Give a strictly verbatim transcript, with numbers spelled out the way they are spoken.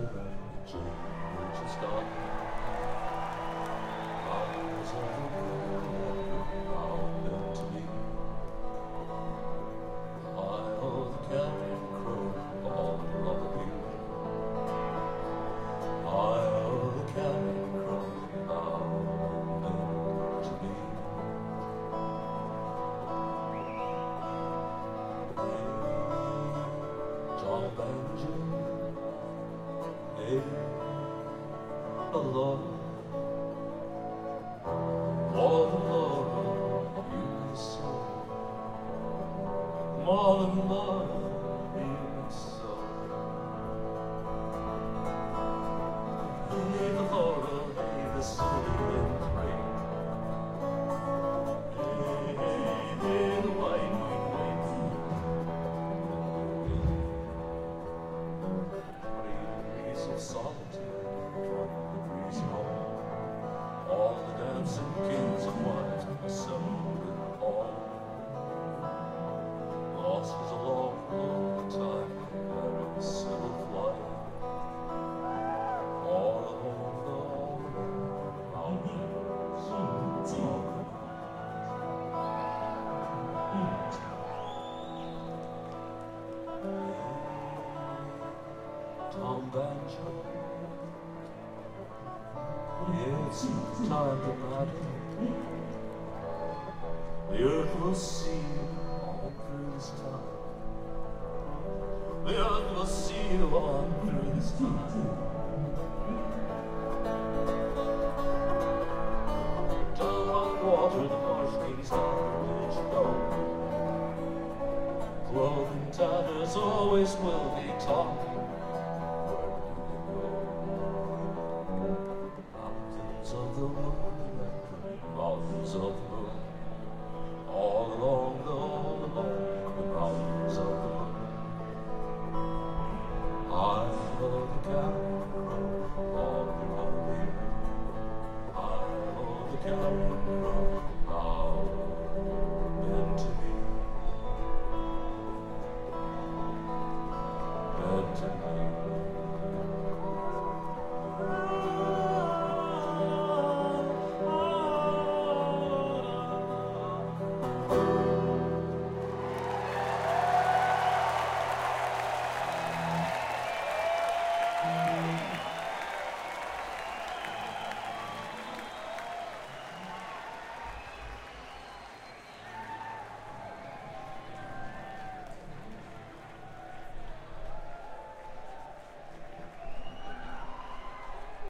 after that change is done, eyes of the world are meant to be. Eye of the carrion crow, all of you. Eye of the carrion crow, are meant to be. John Banjo, hey, the Lord, more than Lord, you may sow, more than Lord, you may sow. Hey, the Lord, hey, the soul and pray. Hey, hey, hey, the white wing waits. Of solitude, twenty degrees home. All the dancing kings and wives assembled in hall. Lost is a long, long time, wearing silver flight. All along the mountains of time. Tom Banjo, it's time to battle. The earth will see you all through this time. The earth will see you all through this time. Down by the water, the marsh king's daughter, did you know? Clothing tatters always will be talking. Of the moon, mountains of the moon, all along the, all along the mountains of the moon. I love the carrion crow, all around me. I love the carrion crow, how meant to be, meant to be. Thank you.